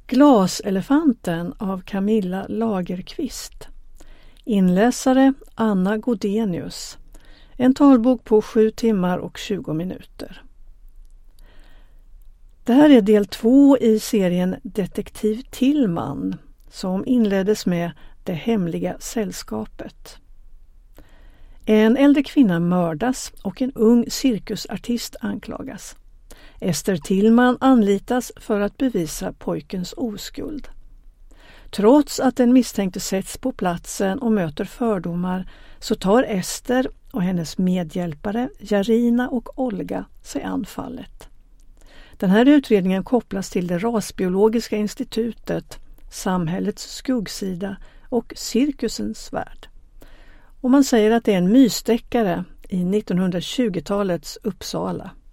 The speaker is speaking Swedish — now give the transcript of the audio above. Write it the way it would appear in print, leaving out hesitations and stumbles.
Glaselefanten av Camilla Lagerqvist. Inläsare Anna Godenius. En talbok på 7 timmar och 20 minuter. Det här är del 2 i serien Detektiv Tillman som inleddes med Det hemliga sällskapet. En äldre kvinna mördas och en ung cirkusartist anklagas. Ester Tillman anlitas för att bevisa pojkens oskuld. Trots att den misstänkte sätts på platsen och möter fördomar så tar Ester och hennes medhjälpare Jarina och Olga sig an fallet. Den här utredningen kopplas till det rasbiologiska institutet, samhällets skuggsida och cirkusens värld. Och man säger att det är en mysdeckare i 1920-talets Uppsala.